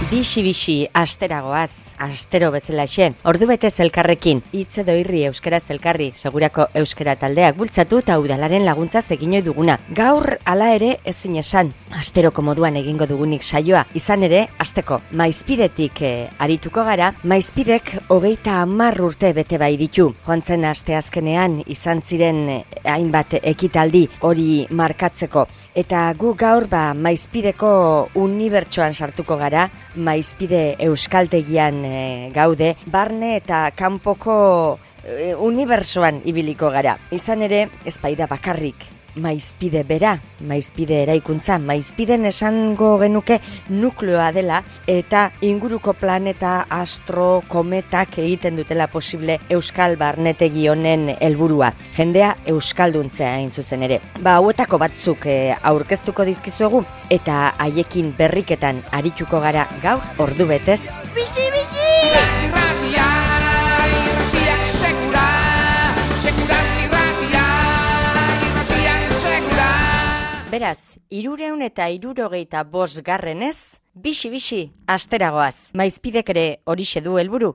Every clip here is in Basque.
Bixi-bixi, asteragoaz, astero bezalaxe. Ordu betez elkarrekin, hitz edo irri euskaraz elkarri, segurako euskara taldeak bultzatu eta udalaren laguntza eginoi duguna. Gaur hala ere ezin esan, asteroko moduan egingo dugunik saioa. Izan ere, asteko, maizpidetik arituko gara, maizpidek 30 urte bete bai ditu. Joan zen asteazkenean izan ziren hainbat ekitaldi hori markatzeko. Eta gu gaur maizpideko unibertsoan sartuko gara, maizpide euskaltegian gaude, barne eta kanpoko unibertsoan ibiliko gara. Izan ere, ez baida bakarrik maizpide bera, maizpide eraikuntza, maizpiden esango genuke nukleoa dela eta inguruko planeta, astro, kometak egiten dutela posible euskal barnetegi honen helburua. Jendea euskalduntzea hain zuzen ere. Hauetako batzuk aurkeztuko dizkizuegu eta haiekin berriketan arituko gara gaur ordu betez. Bixi, bixi! Irratia, irratiak sekura, sekuran irratia, irratian sekura. Beraz, 365 garrenez, bixi-bixi asteragoaz. Maizpidek ere horixe du helburu,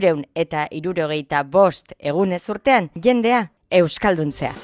365 egunez urtean, jendea euskalduntzea.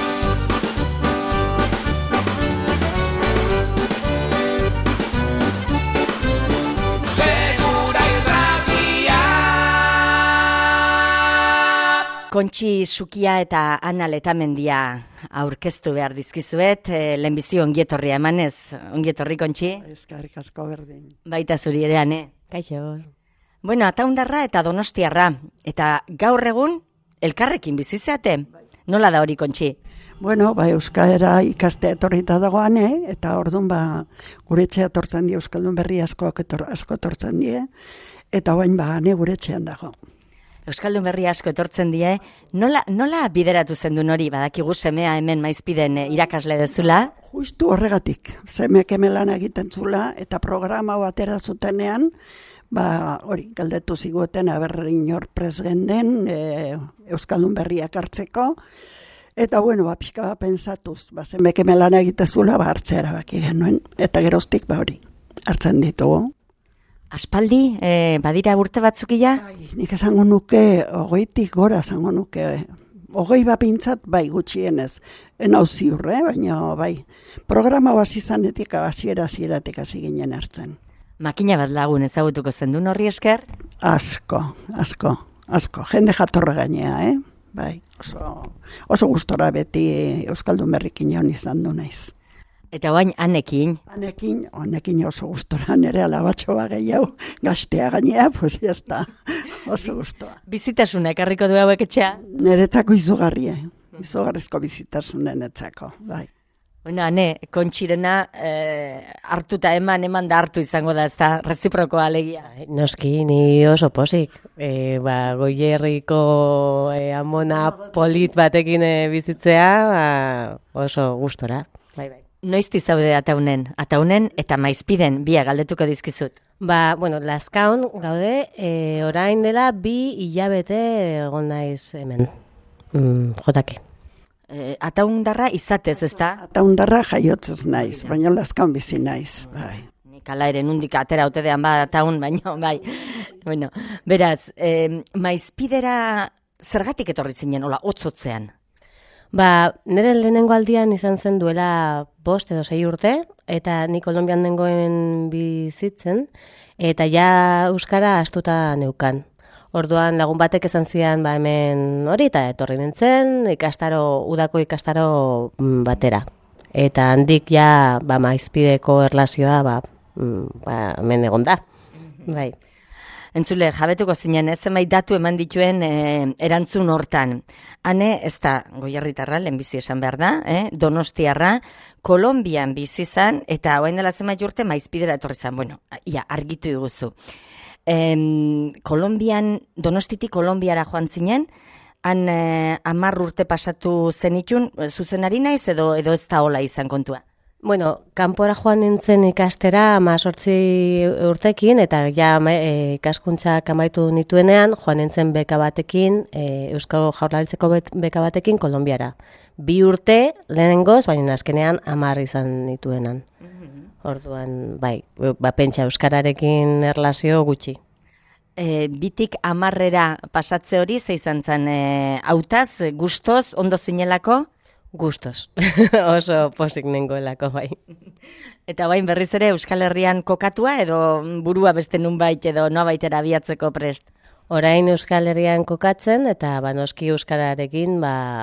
Kontxi Sukia eta Ana Letamendia aurkeztu behar dizkizuet, lehenbizi ongietorria emanez. Ongietorri, Kontxi? Eskerrik asko berdin. Baita zuri ere, Ane? Kaixo. Bueno, Ataundarra eta Donostiarra. Eta gaur egun, elkarrekin bizizeate. Nola da hori, Kontxi? Bueno, euskara ikastea etorrita dagoan, eta orduan gure etxea etortzen die, euskaldun berri asko etortzen die, eta orain ne gure etxean dago. Euskaldun berri asko etortzen die, nola bideratu zendun hori, badakigu semea hemen maizpiden irakasle dezula? Justu horregatik, semeak hemelan egiten zula, eta programa batera zutenean, hori, galdetu ziguten, inor prez genden, Euskaldun berriak hartzeko, eta pixka bat pensatuz, semeak hemelan egiten zula, hartzea erabaki genuen, eta geroztik hori, hartzen ditugu. Aspaldi, badira urte batzukia? Nik esango nuke, 20 gora esango nuke, 20 pintzat gutxienez, enau ziurre, baina programa hasi zanetik hasieratik hasi ginen hartzen. Makina bat lagun ezagutuko zendun horri esker? Asko, jende jatorra gainea, oso gustora beti Euskaldun berrikin joan izan du naiz. Eta oain Anekin? Anekin oso gustora, nire alabatxo gehiago, gaztea gainea, jazta, oso gustoa. Bizitasuna ekarriko du hauek etxea? Niretzako izugarrizko bizitasunen etzako, bai. Bueno, Ane, Kontxirena hartuta eman da hartu izango da, ez da reziprokoa alegia. Noski, ni oso posik. Goierriko amona polit batekin bizitzea, oso gustora. Bai. Noizti zaude Ataunen eta Maizpiden bia galdetuko dizkizut. Laskaun gaude, orain dela 2 hilabete egon naiz hemen. Jotake. Ataundarra izatez, ez da? Ataundarra jaiotzez naiz, baina Laskaun bizi naiz. Bai. Nik ala ere nundik atera otedean Ataun, baina bai. Bueno, beraz, Maizpidera zergatik etorri zinen, hotzotzean? Nire lehenengo aldian izan zen duela 5 edo 6 urte, eta ni Kolonbian nengoen bizitzen, eta ja euskara astuta neukan. Orduan lagun batek esan zian hemen hori, eta etorri nintzen, udako ikastaro batera. Eta handik ja maizpideko erlazioa hemen egon da. Bai. Entzule, jabetuko zinen, zenbait datu eman dituen erantzun hortan. Ane, ez da Goierritarra, lehenbizi esan behar da, Donostiarra, Kolonbian bizi zan, eta orain dela zenbait urte Maizpidera etorri zan. Bueno, argitu iguzu. Donostitik Kolonbiara joan zinen, han 10 urte pasatu zenitun, zuzenari naiz edo ez da hola izan kontua? Kanpora joan nintzen ikastera 18 urtekin, eta ja ikaskuntzak amaitu nituenean, joan nintzen beka batekin, Euskal Jaurlaritzako beka batekin Kolonbiara. 2 urte lehenengoz, baina azkenean 10 izan nituenan. Orduan, bai, pentsa euskararekin erlazio gutxi. Bitik 10 pasatze hori, ze izan zen, hautaz, gustoz, ondo zinelako? Gustos, oso posik nengoelako, bai. Eta bain berriz ere Euskal Herrian kokatua edo burua beste nunbait edo noabaitera abiatzeko prest? Orain Euskal Herrian kokatzen eta noski euskararekin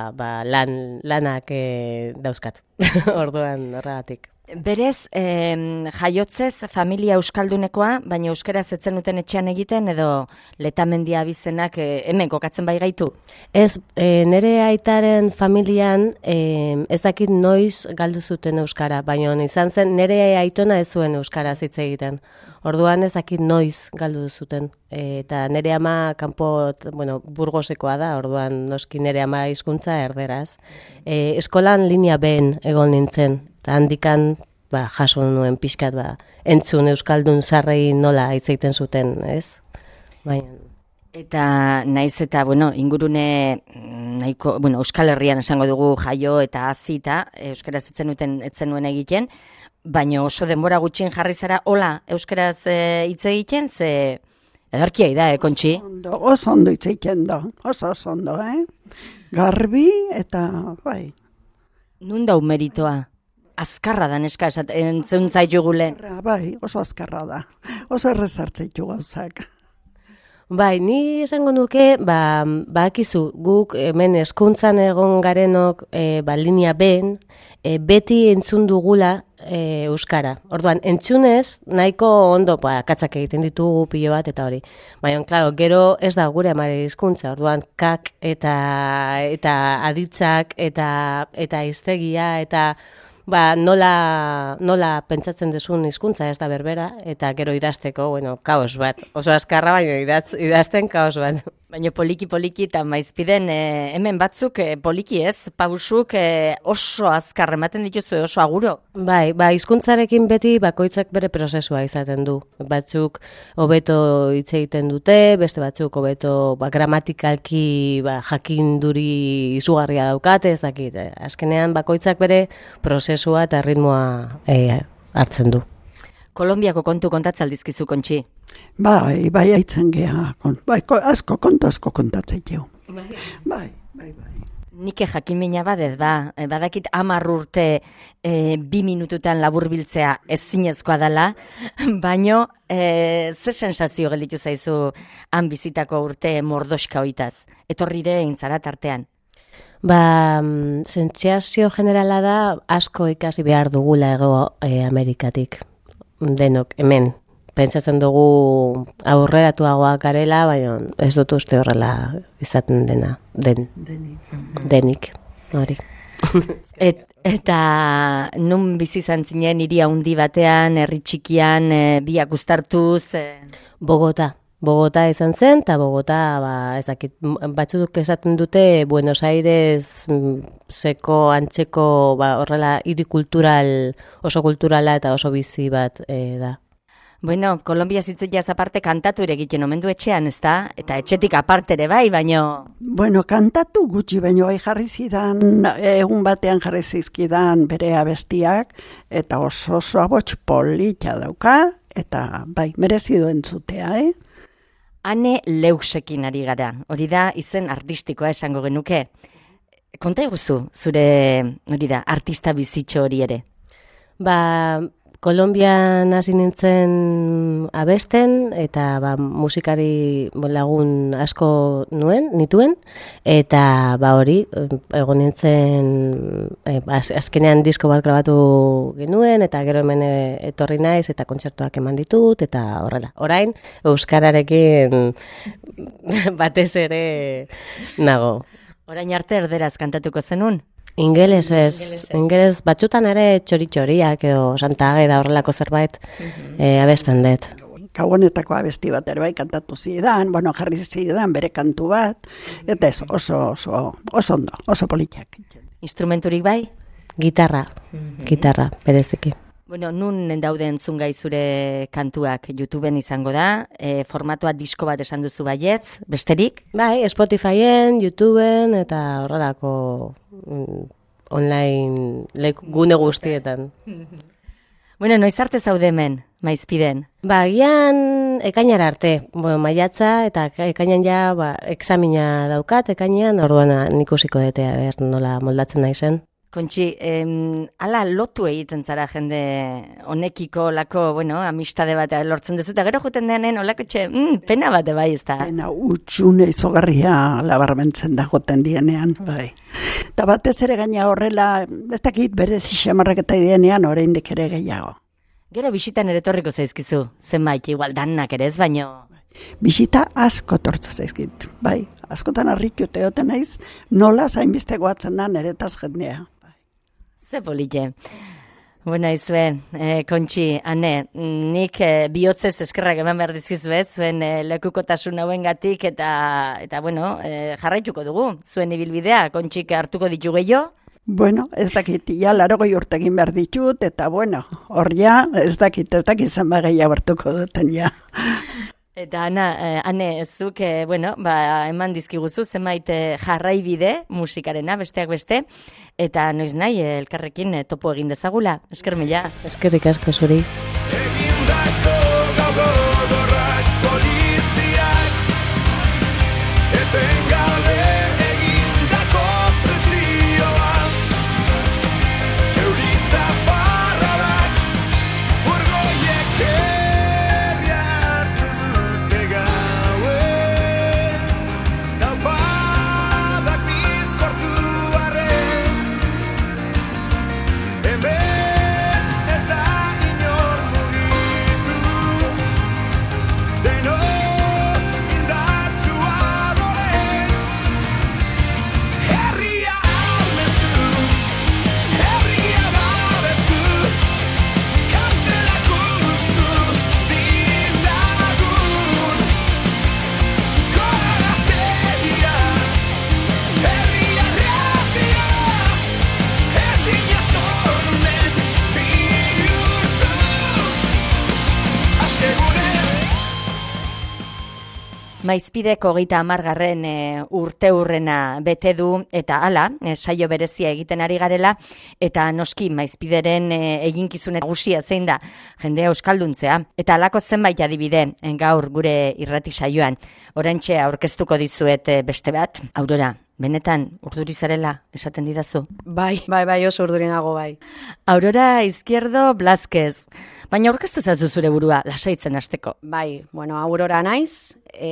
lanak dauzkat. Orduan horregatik. Berez, jaiotzez familia euskaldunekoa, baina euskaraz etzen duten etxean egiten edo letamendia abizenak hemen kokatzen bai gaitu? Ez, nire aitaren familian ez dakit noiz galdu zuten euskara, baina izan zen nire aitona ez zuen euskaraz hitz egiten. Orduan ez dakit noiz galdu zuten. Eta nire ama Burgosekoa da, orduan noski nire ama hizkuntza erderaz. Eskolan linea B-en egon nintzen. Eta handikan jaso nuen pixkat entzun euskaldun zarrei nola hitz egiten zuten, ez? Baina. Eta naiz eta ingurune nahiko, Euskal Herrian esango dugu jaio eta hazita, euskaraz etzen nuen egiten, baina oso denbora gutxin jarri zara hola euskaraz hitz egiten, ze edarkia da, Kontxi? Oso ondo hitz egiten da, oso ondo, garbi eta bai. Nun dau meritoa? Azkarra da, neska, entzun zaitu gule. Bai, oso azkarra da. Oso errezartzeitu gauzak. Bai, ni esango nuke, bakizu, guk hemen hezkuntzan egon garenok linea B-en, beti entzun dugula euskara. Orduan, entzunez, nahiko ondo, katzak egiten ditugu pilo bat eta hori. Baina, klaro, gero ez da gure amare hizkuntza. Orduan, kak eta aditzak eta hiztegia eta nola pentsatzen duzun hizkuntza ez da berbera, eta gero idazteko, kaos bat. Oso azkarra, baina idazten kaos bat. Baina poliki eta maizpiden hemen batzuk poliki ez, pausuk oso azkar ematen dituzu, oso aguro. Bai, hizkuntzarekin beti bakoitzak bere prozesua izaten du. Batzuk hobeto hitz egiten dute, beste batzuk hobeto gramatikalki jakinduri izugarria daukate, ez dakit. Azkenean bakoitzak bere prozesua eta ritmoa hartzen du. Kolonbiako kontu kontatzaldizkizu, Kontxi? Bai, haitzen geha. Asko kontatzen jo. Bai. Nike jakimina badez da, badakit 10 urte 2 minututan laburbiltzea ez zinezkoa dela, baino ze sensazio gelditu zaizu han bizitako urte mordoska hoitaz, etorrire intzara tartean? Sentsazio generala da asko ikasi behar dugula Amerikatik, denok, hemen. Pentsatzen dugu aurreratuagoak garela, baina ez dut uste horrela izaten denik. Hori. Eta nun bizi izan zinen hiri handi batean, herri txikian, biak uztartuz? Bogota izan zen, eta Bogota, batzuk esaten dute Buenos Aires seko, antzeko, horrela hiri kultural, oso kulturala eta oso bizi bat da. Bueno, Kolombia zitzaiaz aparte kantatu ere egiten omen du etxean, ez da? Eta etxetik aparte ere bai, baino... Bueno, kantatu gutxi, baino bai jarri zidan, egun batean jarri zizkidan bere abestiak, eta oso abots polita dauka, eta bai, merezidu entzutea, Ane Leusekin ari gara, hori da izen artistikoa esango genuke. Konta eguzu, zure, hori da, artista bizitxo hori ere? Kolonbian hasi nintzen abesten, eta musikari lagun asko nituen, eta hori, egon nintzen, azkenean disko bat grabatu genuen, eta gero hemen etorri naiz, eta kontzertuak eman ditut, eta horrela. Orain, euskararekin batez ere nago. Orain arte erderaz kantatuko zenun? Ingeles batzutan ere txori-txoriak edo Santa Ageda horrelako zerbait abesten dut. Gabonetako abesti bat ere bai kantatu zidan, jarri zidan bere kantu bat, eta ez oso ondo, oso politiak. Instrumenturik bai? Gitarra, bereziki. Nun daude entzungai zure kantuak YouTubeen izango da, formatua disko bat esan duzu baietz, besterik? Bai, Spotifyen, YouTubeen eta horrelako online gune guztietan. Bueno, noiz arte zaude hemen, Maizpiden? Agian ekainara arte, maiatza eta ekainan ja examina daukat, ekainean, orduan ikusiko dute ber nola moldatzen naizen. Kontxi, ala lotu egiten zara jende honekiko lako, amistade bat lortzen dezu, eta gero juten denen olako pena bate bai, ez da? Pena utxune izogarria labarmentzen da joten dienean, bai. Eta batez ere gaina horrela, ez dakit berez xamarrak eta dienean oraindik ere gehiago. Gero bisitan ere torriko zaizkizu, zenbait, igual danak ere ez, baino... Bisita asko tortza zaizkit, bai. Askotan harrikute egoten naiz, nola zainbeste goatzen da niretaz jendea. Ze polite. Bueno, izue, Kontxi, Ane, nik bihotzez eskerrak eman behar dizkizuet, zuen lekukotasun hauengatik eta jarraituko dugu, zuen ibilbidea, Kontxik hartuko ditu gehiago? Bueno, ez dakit, ja 80 urtegin behar ditut, eta hor ja, ez dakit zenba gehiago hartuko duten ja. Eta Ane, zuk, eman dizkiguzu zenbait jarraibide musikarena, besteak beste, eta noiz nahi elkarrekin topo egin dezagula. Esker mila. Eskerrik asko zuri. Egindako gogorrak poliziak, etengabe egindako presioa, euri zaparradak, furgoiek herria hartu dute gauez, taupadak bizkortu arren, hemen ez da inor mugitu, denok indartsu adorez, herria armestu, herria babestu, kartzelak ustu ditzagun, gora gazteria, herria razia, ezina zormen bihurtuz, asegure. Maizpidek 30. Urte hurrena bete du, eta hala, saio berezia egiten ari garela, eta noski Maizpideren eginkizune nagusia zein da, jendea euskalduntzea, eta halako zenbait adibide gaur gure irrati saioan. Oraintxe aurkeztuko dizuet beste bat, Aurora. Benetan, urduri zarela, esaten didazu? Bai, oso urdurinago bai. Aurora Izquierdo Blázquez. Baina aurkeztu zazu zure burua, lasaitzen hasteko. Bai, Aurora naiz,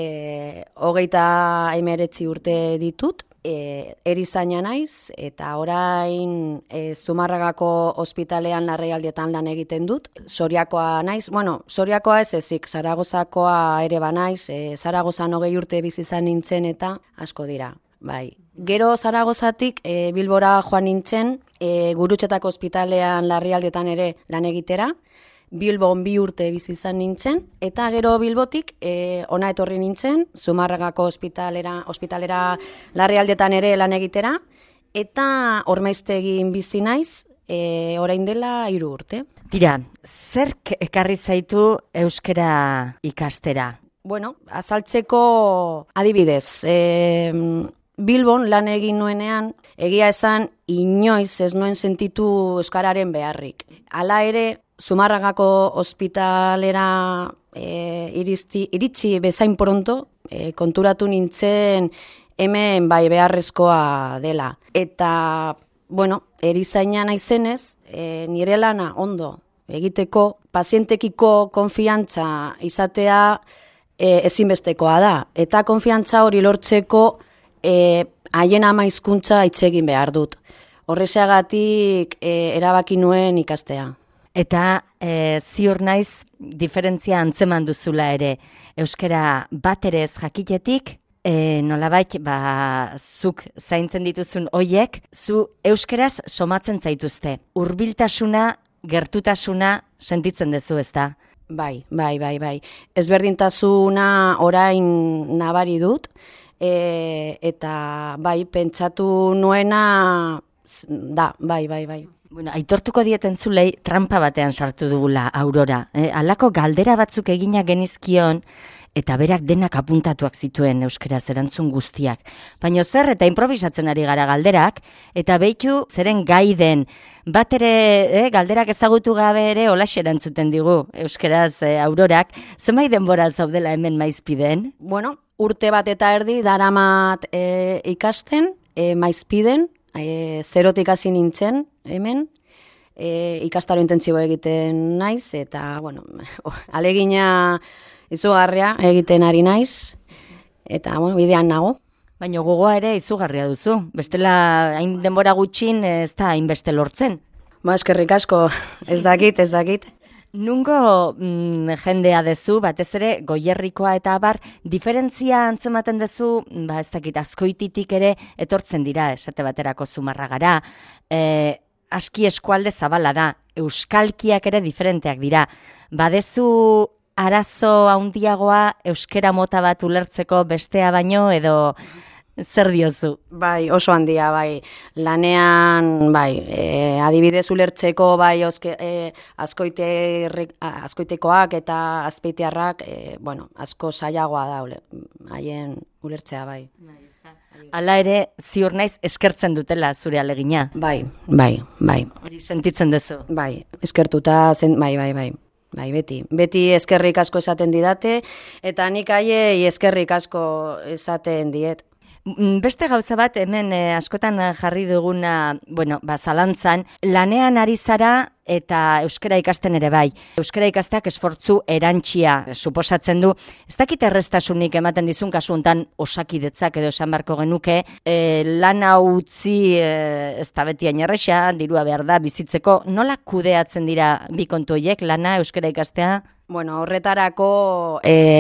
39 urte ditut, erizaina naiz, eta orain Zumarragako ospitalean larrialdietan lan egiten dut. Soriakoa naiz, Soriakoa ez ezik, Zaragozakoa ere banaiz, Zaragozan 20 urte bizi izan nintzen eta asko dira. Bai. Gero Zaragozatik Bilbora joan nintzen, Gurutxetako ospitalean larrialdietan ere lan egitera, Bilbon 2 urte bizi izan nintzen, eta gero Bilbotik ona etorri nintzen, Zumarragako ospitalera larrialdietan ere lan egitera, eta Ormaiztegin bizi naiz, orain dela 3 urte. Tira, zerk ekarri zaitu euskara ikastera? Azaltzeko adibidez, Bilbon lan egin nuenean, egia esan inoiz ez nuen sentitu euskararen beharrik. Hala ere, Zumarragako ospitalera iritsi bezain pronto, konturatu nintzen hemen bai beharrezkoa dela. Eta, erizaina naizenez, nire lana ondo egiteko, pazientekiko konfiantza izatea ezinbestekoa da. Eta konfiantza hori lortzeko haien ama hizkuntza hitz egin behar dut. Horrexegatik erabaki nuen ikastea. Eta ziur naiz diferentzia antzeman duzula ere, euskara bat ere ez jakitetik, nolabait, zuk zaintzen dituzun hoiek, zu euskaraz somatzen zaituzte. Hurbiltasuna, gertutasuna sentitzen duzu, ezta? Bai. Ezberdintasuna orain nabari dut, eta bai, pentsatu nuena da, bai. Bueno, aitortuko dieten zulei trampa batean sartu dugula, Aurora. Halako galdera batzuk egina genizkion, eta berak denak apuntatuak zituen euskeraz erantzun guztiak. Baina zer eta improvisatzen ari gara galderak, eta behitu zeren gai den, bat ere galderak ezagutu gabe ere holaxe erantzuten digu euskeraz Aurorak, zenbait denbora zaudela hemen Maizpiden? Bueno, urte bat eta erdi daramat ikasten, Maizpiden, zerotik hasi nintzen hemen, ikastaro intentsibo egiten naiz, eta, bueno, alegina izugarria egiten ari naiz, eta, bueno, bidean nago. Baina gogoa ere izugarria duzu, bestela hain denbora gutxin ez da hainbeste lortzen. Eskerrik asko, ez dakit. Nungo jendea dezu, batez ere Goierrikoa eta abar, diferentzia antzematen dezu, ez dakit, Azkoititik ere etortzen dira, esate baterako Zumarragara, aski eskualde zabala da, euskalkiak ere diferenteak dira. Badezu arazo handiagoa euskera mota bat ulertzeko bestea baino edo zer diozu? Bai, oso handia, bai. Lanean, bai, adibidez ulertzeko, bai, azkoitekoak eta azpeitiarrak, bueno, asko zailagoa da, haien ulertzea, bai. Hala ere, ziur naiz eskertzen dutela zure alegina. Bai. Hori sentitzen duzu. Bai, eskertuta zen, bai, beti eskerrik asko esaten didate, eta nik haiei eskerrik asko esaten diet. Beste gauza bat, hemen askotan jarri duguna, zalantzan, lanean ari zara eta euskera ikasten ere bai. Euskera ikasteak esfortzu erantxia suposatzen du. Ez dakit errestasunik ematen dizun kasu hontan Osakidetzak edo esan beharko genuke, lana utzi ez da beti hain erresa, dirua behar da bizitzeko. Nola kudeatzen dira bi kontu horiek, lana euskera ikastea? Bueno, horretarako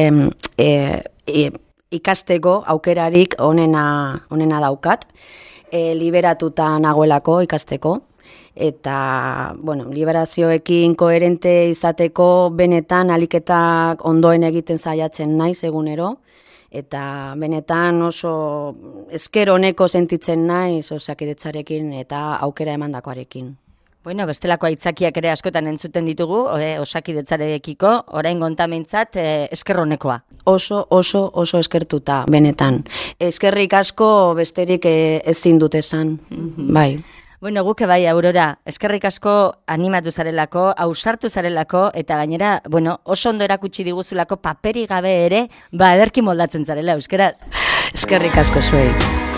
ikasteko aukerarik onena daukat, liberatuta nagoelako ikasteko, eta, liberazioekin koherente izateko benetan aliketak ondoen egiten saiatzen naiz egunero, eta benetan oso esker honeko sentitzen naiz Osakidetzarekin eta aukera emandakoarekin. Bestelako aitzakiak ere askotan entzuten ditugu, Osakidetzarekiko, orain gontamentzat esker honekoa. Oso eskertuta, benetan. Eskerrik asko besterik ezin dut esan, bai. Guke bai, Aurora, eskerrik asko animatu zarelako, ausartu zarelako, eta gainera, oso ondo erakutsi diguzulako paperi gabe ere, ederki moldatzen zarela, euskeraz. Eskerrik asko zuei.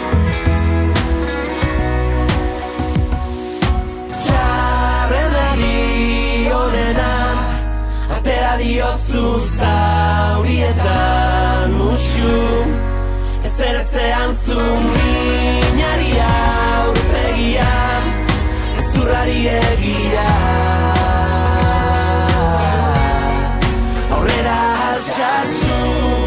Atera diozu zaurietan musu, ezerezean zu minari aurpegian, ezurrari egia. Aurrera altsasu.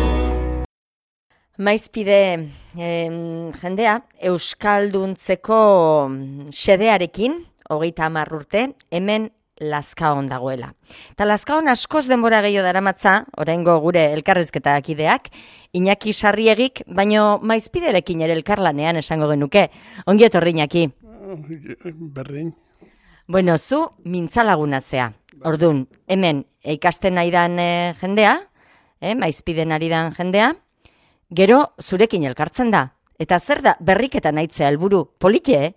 Maizpide jendea, euskalduntzeko xedearekin, 30 urte, hemen Lazkaon dagoela. Eta Lazkaon askoz denbora gehiago daramatza, oraingo gure elkarrizketak ideak, Iñaki Sarriegik, baino Maizpiderekin ere elkarlanean esango genuke. Ongi etorri, Iñaki. Berdin. Zu mintzalaguna zea. Ordun, hemen ikasten aidan jendea, Maizpiden ari dan jendea, gero zurekin elkartzen da. Eta zer da berriketan aitzea helburu polite,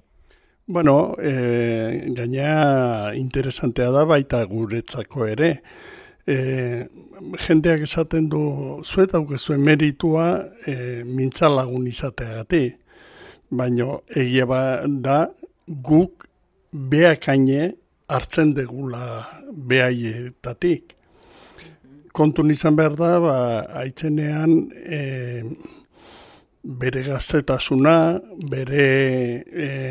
gaina interesantea da baita guretzako ere. Jendeak esaten du, zuet aukezuen meritua mintzalagun izateagatik. Baina egia da guk beakaine hartzen degula behaietatik. Kontun izan behar da, aitzenean bere gaztetasuna, bere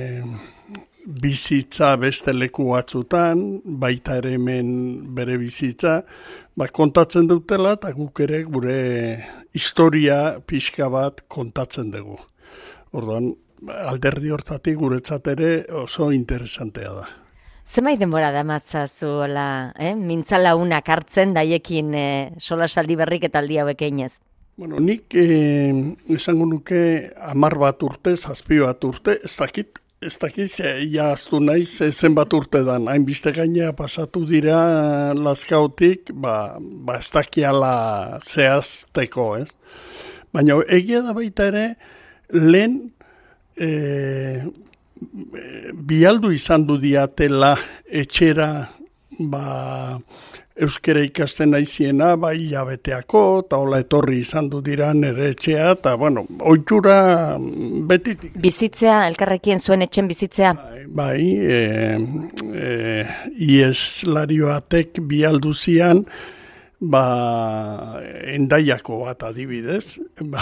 bizitza beste leku batzutan, baita ere hemen bere bizitza, kontatzen dutela eta guk ere gure historia pixka bat kontatzen dugu. Orduan, alderdi hortatik guretzat ere oso interesantea da. Zenbait denbora damatzazu mintzalaunak hartzen daiekin solasaldi berrik eta aldi hauek einez? Nik esango nuke 10 urte, 7 urte, ez dakit ez dakiz, jaztu naiz zenbat urte dan, hainbiste gainea pasatu dira Lazkaotik, ez dakiala zehazteko, ez? Baina egia da baita ere, lehen bialdu izan du diatela etxera, euskera ikasten naiziena, hilabeteako, eta hola etorri izan du dira nere etxea, eta, ohitura betitik. Bizitzea, elkarrekin zuen etxen bizitzea? Bai, ieslarioatek bialdu zian, Endaiako bat adibidez,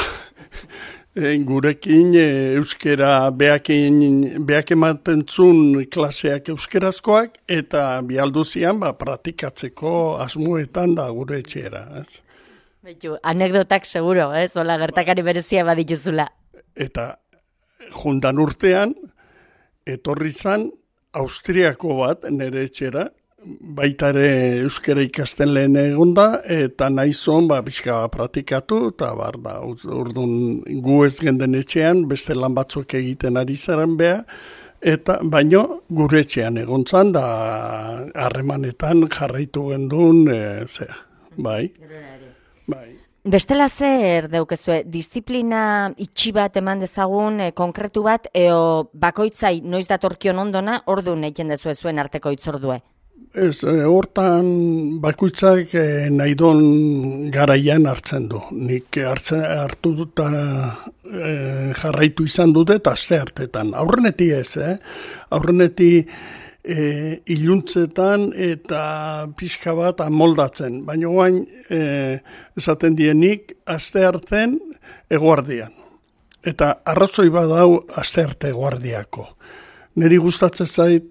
gurekin euskera beak ematen zuen klaseak euskerazkoak eta bialduzian praktikatzeko asmoetan da gure etxera. Beitu, anekdotak seguro, zola gertakari berezia badituzula. Eta jundan urtean, etorri zan Austriako bat nire etxera, baita ere euskera ikasten lehen egonda, eta nahizon pixka praktikatu, eta urdun gu ez genden etxean, beste lan batzuk egiten ari zaren beha, eta baino gure etxean egontzan, da harremanetan jarraitu gendun, bai. Bestela zer daukezue, disiplina itxi bat eman dezagun, konkretu bat, eo bakoitzai noiz datorkion ondona, orduan egiten dezue zuen arteko itzordue? Ez, hortan bakoitzak nahi don garaian hartzen du. Nik hartu dut jarraitu izan dute eta aste hartetan. Aurreneti ez, aurreneti iluntzetan eta pixka bat amoldatzen. Baina guain esaten dienik aste hartzen eguardian. Eta arrazoi badau aste arte eguardiako. Neri gustatzen zait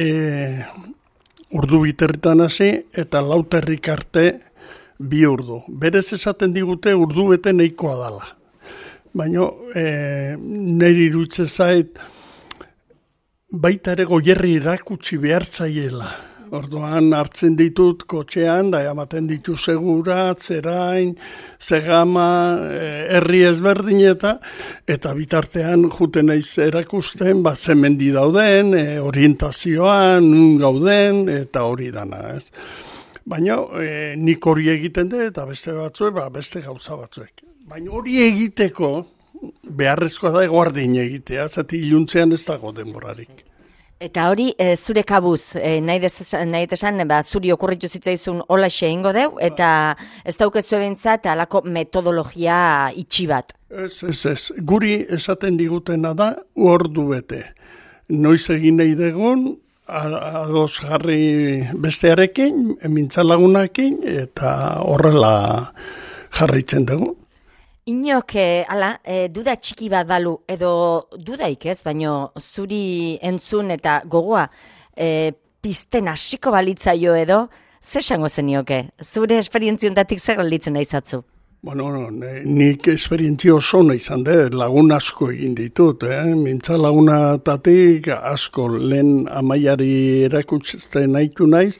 urdu biterritan hasi eta lauterrik arte 2 urdu. Berez esaten digute urdu bete nahikoa dala. Baina niri iruditzen zait baita ere goierri erakutsi behartzaiela. Orduan hartzen ditut kotxean, da ematen ditu segura, zerain, zegama, herri ezberdin eta bitartean juten naiz erakusten, zemendi dauden, orientazioan, nun gauden, eta hori dana, ez. Baina nik hori egiten dut, eta beste batzuek, beste gauza batzuek. Baina hori egiteko, beharrezkoa da eguardin egitea, zati iluntzean ez dago denborarik. Eta hori, zure kabuz, nahi desan, zuri okurritu zitzaizun holaxe ingo deu, eta ez daukezu ebentzat alako metodologia itxi bat. Ez. Guri esaten digutena da, ordu bete. Noiz egin nahi degun, ados jarri bestearekin, mintzalagunakin, eta horrela jarraitzen dugu. Inok, duda txiki bat balu, edo dudaik ez, baino zuri entzun eta gogoa pizten hasiko balitzaio edo, zer esango zenioke? Zure esperientziontatik zer galditzen naizatzu? Nik esperientzio oso izan lagun asko egin ditut, mintza lagunatatik asko lehen amaiari erakutzen nahitu naiz,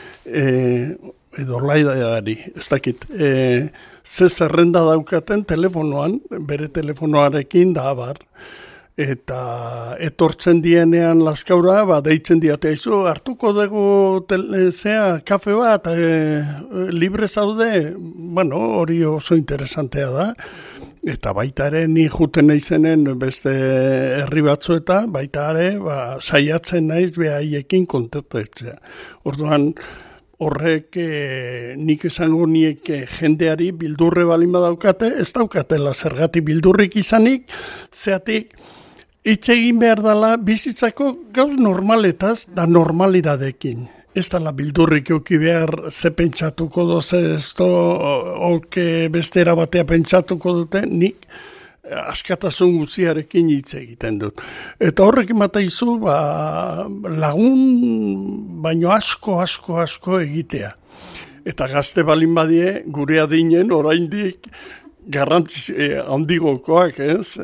edo laidari, ez dakit, ze zerrenda daukaten telefonoan, bere telefonoarekin da abar. Eta etortzen dienean Lazkaura, deitzen diate izu, hartuko dugu kafe bat, libre zaude, hori oso interesantea da. Eta baita ere, ni juten naizenen beste herri batzueta, baita ere, saiatzen naiz behaiekin kontaktatzea. Orduan, horrek nik esango niek jendeari bildurre balin badaukate, ez daukatela zergatik bildurrik izanik, zeatik hitz egin behar dela bizitzako gauz normaletaz da normalidadekin. Ez dela bildurrik euki behar ze pentsatuko doze ez beste erabatea pentsatuko dute, nik askatasun guziarekin hitz egiten dut. Eta horrek emataizu lagun baino asko egitea. Eta gazte balin badie gure adinen oraindik garrantzi handigokoak, ez?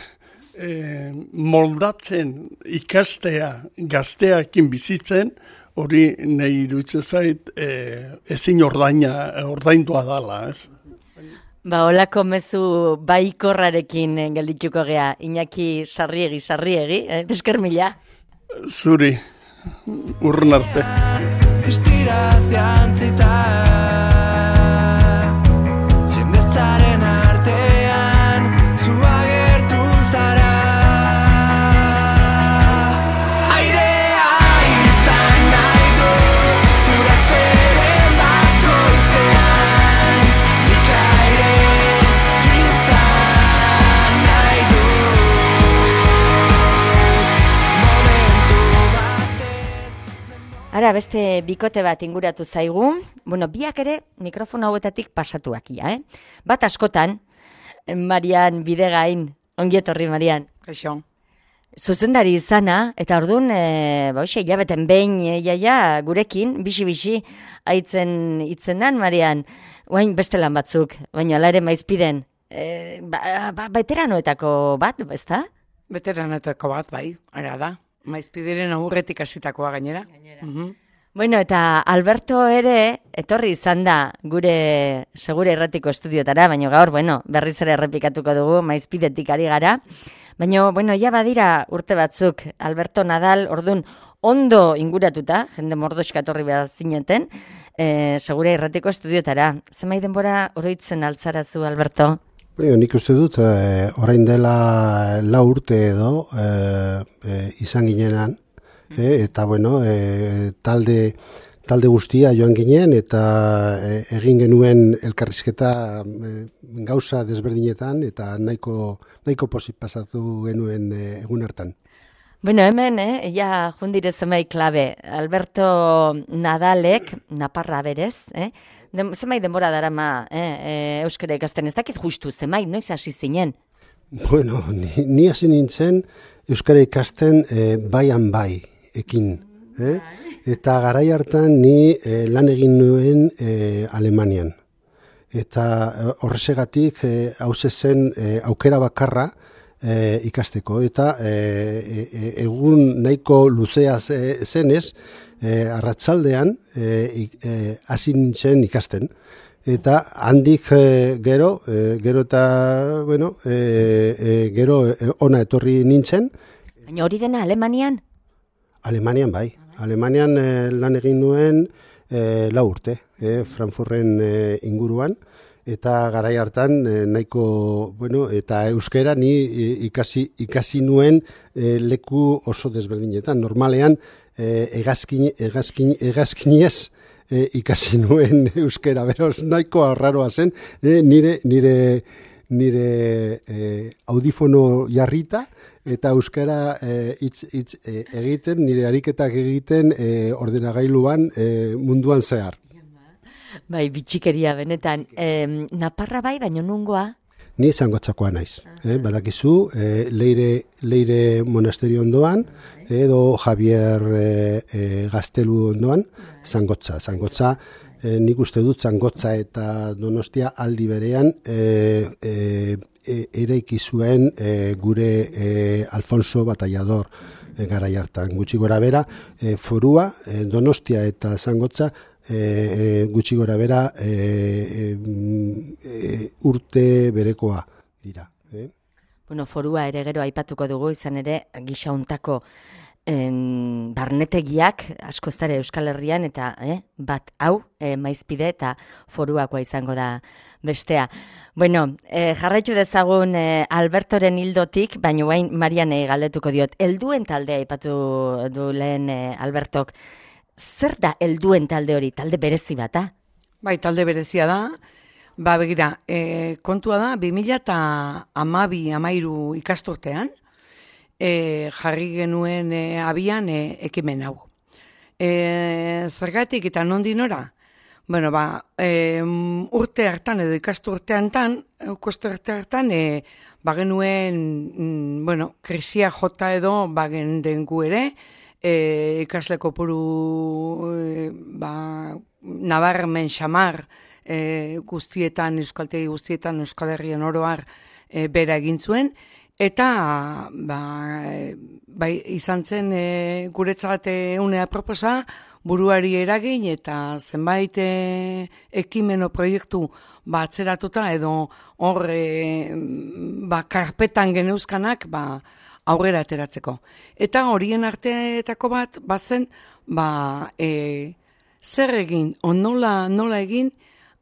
Moldatzen ikastea gazteakin bizitzen, hori nahi iruditzen zait ezin ordaindua dala, ez? Ba, holako mezu baikorrarekin geldituko gea, Iñaki sarriegi, esker mila. Zuri, urrun arte. Istiraz jantzita jendetzaren artean zu agertu zara airea izan nahi dut zura esperen bakoitzean nik aire izan nahi dut momentu batez. Ara, beste bikote bat inguratu zaigu. Bueno, biak ere mikrofono hauetatik pasatuak ia, Bat askotan, Marian Bidegain, ongietorri Marian. Kaixo. Zuzendari izana, eta orduan, hilabeten behin, gurekin, bixi, aitzen itzenan, Marian, oain beste lan batzuk, baina ala ere maizpiden, veteranoetako bat, ezta? Veteranoetako bat, bai, ara da. Maizpideren aurretik hasitakoa gainera. Bueno, eta Alberto ere, etorri izan da gure Segure Irratiko estudiotara, baina gaur, berriz ere errepikatuko dugu, maizpidetik ari gara. Baina, ja badira urte batzuk, Alberto Nadal, ordun ondo inguratuta, jende mordoxka etorri behar zineten, Segure Irratiko estudiotara. Zemai denbora oroitzen altzarazu, Alberto? Nik uste dut, orain dela 4 urte edo izan ginenan, eta talde guztia joan ginen, eta egin genuen elkarrizketa gauza desberdinetan, eta nahiko pozik pasatu genuen egun hartan. Bueno, hemen, ja jundire zemai klabe, Alberto Nadalek, Naparra berez, zemai denbora darama euskara ikasten, ez dakit justu, zemai, noiz hasi zinen? Bueno, ni hasi nintzen euskara ikasten baian bai ekin. Eta garai hartan ni lan egin nuen Alemanian. Eta horrezegatik hauze zen aukera bakarra ikasteko. Eta egun nahiko luzea zenez, arratsaldean hasi nintzen ikasten. Eta handik gero ona etorri nintzen. Baina hori dena Alemanian? Alemanian bai. Alemanian lan egin nuen 4 urte, Frankfurten inguruan, eta garai hartan nahiko, eta euskera ni ikasi nuen leku oso desberdinetan. Normalean hegazkinez ikasi nuen euskera, beroz nahiko arraroa zen, nire audifono jarrita, eta euskara egiten, nire ariketak egiten ordenagailuan munduan zehar. Bai, bitxikeria benetan. Naparra bai, baina nungoa? Ni Zangotzakoa naiz. Badakizu, Leire monasterio ondoan, edo Javier Gaztelu ondoan, Zangotza. Zangotza, nik uste dut Zangotza eta Donostia aldi berean eraiki zuen gure Alfonso Batallador garai hartan. Gutxi gora bera, Forua, Donostia eta Zangotza gutxi gora bera urte berekoa dira. Bueno, Forua ere gero aipatuko dugu, izan ere gisa hontako barnetegiak asko ez dara Euskal Herrian, eta bat hau maizpide eta Foruakoa izango da bestea. Bueno, jarraitu dezagun Albertoren hildotik, baina guain Marianei galdetuko diot. Helduen taldea aipatu du lehen Albertok. Zer da helduen talde hori? Talde berezi bata? Bai, talde berezia da. Ba, begira, kontua da, 2012-13 ikasturtean, jarri genuen abian ekimen hau. Zergatik eta nondik nora? Bueno, urte hartan edo ikasturte hartan, genuen, krisia jota edo bagen gu ere, ikasle kopuru nabarmen xamar guztietan, euskaltegi guztietan, Euskal Herrian oroar bera egin zuen, Eta bai, izan zen guretzat unea proposa, buruari eragin eta zenbait ekimeno proiektu atzeratuta edo hor karpetan geneuzkanak aurrera ateratzeko. Eta horien arteetako bat zen zer egin, nola egin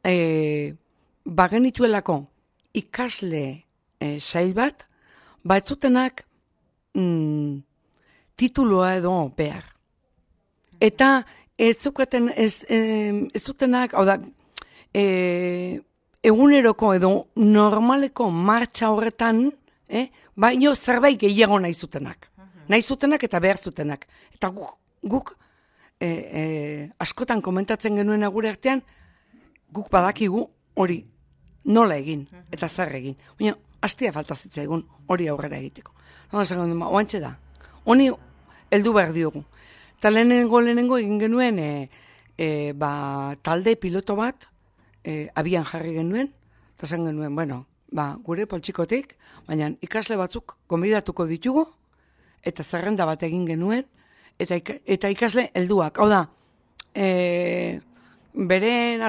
genituelako ikasle sail bat, ez zutenak tituloa edo behar. Eta ez zutenak, hau da, eguneroko edo normaleko martxa horretan, baino zerbait gehiago nahi zutenak. Nahi zutenak eta behar zutenak. Eta guk askotan komentatzen genuen gure artean, guk badakigu hori nola egin eta zer egin. Baina, hastia falta zitzaigun hori aurrera egiteko. Oantxe da, honi heldu behar diogu. Eta lehenengo egin genuen talde piloto bat abian jarri genuen, eta zen genuen, gure poltsikotik, baina ikasle batzuk konbidatuko ditugu, eta zerrenda bat egin genuen, eta ikasle helduak. Hau da, beren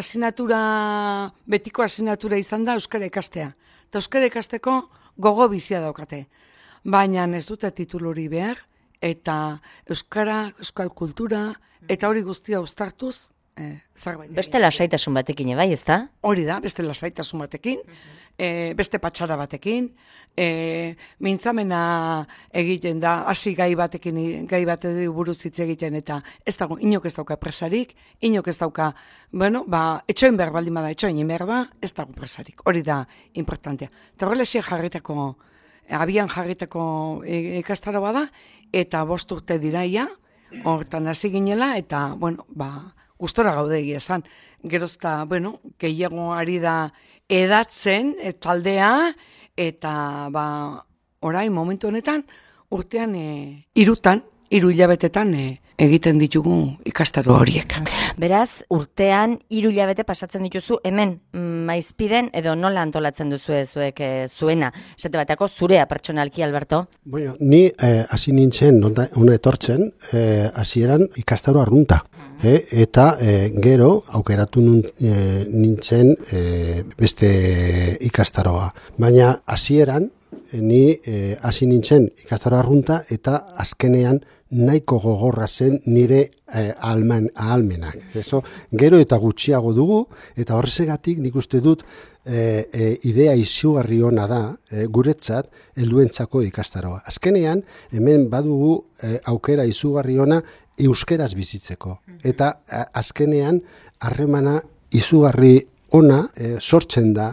betiko asignatura izan da euskara ikastea. Eta euskara ikasteko gogo bizia daukate. Baina ez dute titulori behar, eta euskara, euskal kultura, eta hori guztia uztartuz, zerbait. Beste lasaitasun batekin, bai, ez da? Hori da, beste lasaitasun batekin, beste patxara batekin, mintzamena egiten da, hasi gai batekin, gai batez buruz hitz egiten, eta ez dago, inok ez dauka presarik, inok ez dauka, etxoin behar baldin bada, etxoin behar da, ez dago presarik, hori da importantea. Eta horrelexia jarritako, abian jarritako ikastaro bada, eta 5 urte diraia, hortan hasi ginela, eta, gustora gaude egia esan. Gerozta, gehiago ari da edatzen taldea, eta orain momentu honetan, urtean 3 hilabetetan egiten ditugu ikastaro horiek. Beraz, urtean 3 hilabete pasatzen dituzu hemen Maizpiden edo nola antolatzen duzu zuek zuena. Esate batako zurea pertsonalki, Alberto? Ni hasi nintzen, hona etortzen, hasieran ikastaro arrunta. Eta gero aukeratu nintzen beste ikastaroa. Baina hasieran ni hasi nintzen ikastaro arrunta eta azkenean nahiko gogorra zen nire ahalmenak. Gero eta gutxiago dugu, eta horrezegatik nik uste dut idea izugarri ona da guretzat helduentzako ikastaroa. Azkenean, hemen badugu aukera izugarri ona euskeraz bizitzeko. Eta azkenean, harremana izugarri ona sortzen da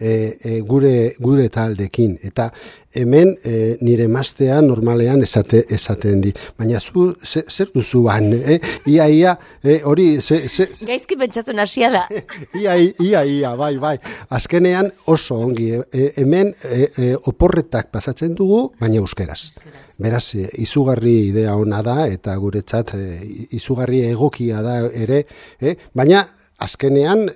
gure taldekin. Eta hemen nire emaztea normalean esaten di. Baina zu, zer duzuan? Ia, hori... Gaizki pentsatzen hasia da. Ia, bai. Azkenean oso ongi. Hemen oporretak pasatzen dugu, baina euskeraz. Beraz, izugarri idea ona da, eta guretzat izugarri egokia da ere, baina azkenean,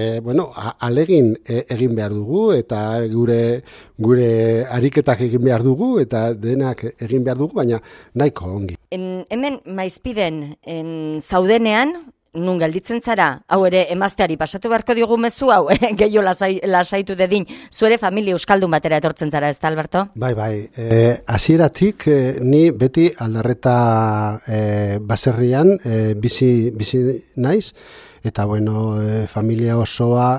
alegin egin behar dugu, eta gure ariketak egin behar dugu, eta denak egin behar dugu, baina nahiko ongi. Hemen Maizpiden zaudenean, nun gelditzen zara, hau ere emazteari pasatu beharko diogu mezu hau, gehiago lasaitu dedin, zuere familia euskaldun batera etortzen zara, ez da, Alberto? Bai, hasieratik ni beti Aldarreta baserrian bizi naiz, eta familia osoa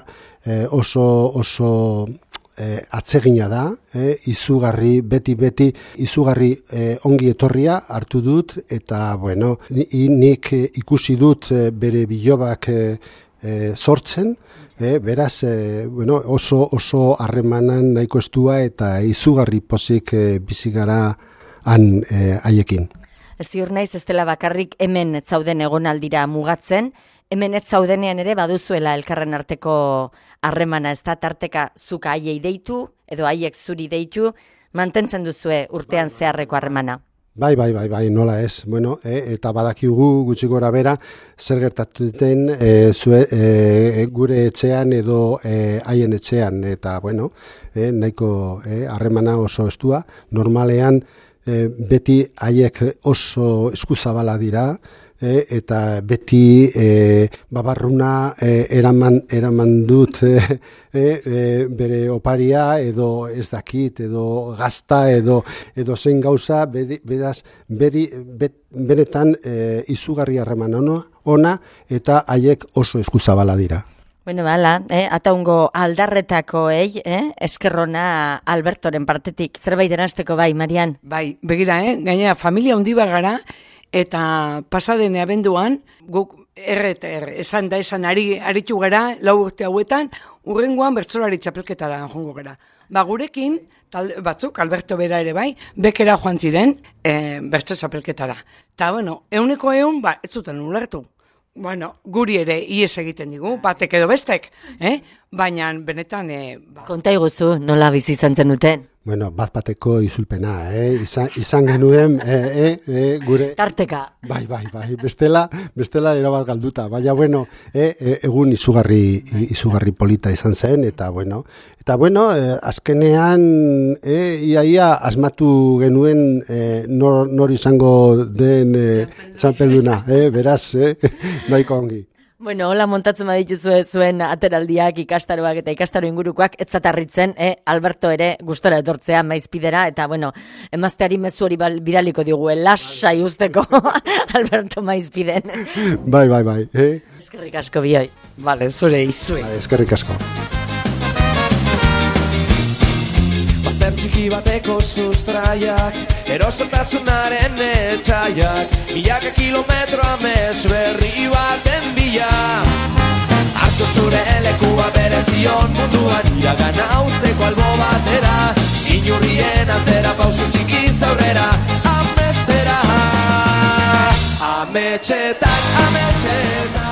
oso atsegina da, izugarri, beti izugarri ongi etorria hartu dut, eta nik ikusi dut bere bilobak sortzen, beraz oso harremanan nahiko estua eta izugarri pozik bizi gara han haiekin. Ziur naiz ez dela bakarrik hemen ez zauden egonaldira mugatzen, hemen ez zaudenean ere baduzuela elkarren arteko harremana, ez da tarteka zuka haiei deitu, edo haiek zuri deitu, mantentzen duzue urtean zeharreko harremana. Bai, nola ez. Bueno, eta badakigu gutxi gora bera, zer gertatu duten gure etxean edo haien etxean. Eta, bueno, nahiko harremana oso estua. Normalean, beti haiek oso eskuzabala dira, eta beti babarruna eraman dut bere oparia edo ez dakit edo gazta edo zein gauza benetan izugarri harreman ona eta haiek oso eskuzabala dira. Bueno, bala, ataungo aldarretakoei, eskerrona Albertoren partetik. Zerbait eransteko bai, Marian? Bai, begira, gainera familia handi gara, eta pasadene abenduan, guk esan aritu gara, 4 urte hauetan, urrengoan bertsolari txapelketara joango gara. Ba, gurekin, batzuk, Alberto bera ere bai, bekera joan ziren bertso txapelketara. Ta, bueno, 100%, ez zuten ulertu. Bueno, guri ere ies egiten digu, batek edo bestek, baina benetan... Konta iguzu, nola bizi izan zen duten? Bueno, bat-bateko izulpena, izan genuen, gure... Tarteka. Bai, bestela erabat galduta, baina, bueno, egun izugarri polita izan zen, eta, bueno, azkenean, iaia asmatu genuen nor izango den txapelduna, beraz, nahiko ongi. Bueno, hola montatzen badituzue zuen ateraldiak, ikastaroak eta ikastaro ingurukoak, etzatarritzen, Alberto ere gustora etortzea maizpidera, eta, bueno, emazteari mezu hori bidaliko digu, lasai usteko Alberto maizpiden. Bai. Eskerrik asko bioi. Vale, zure izuei. Eskerrik asko. Bazter txiki bateko sustraiak, erosotasunaren etxaiak, milaka kilometro amets berri baten bila. Hartu zure lekua berezion munduan, iragana usteko albo batera, inurrien atzera pausu txiki zaurrera, amestera. Ametxetan.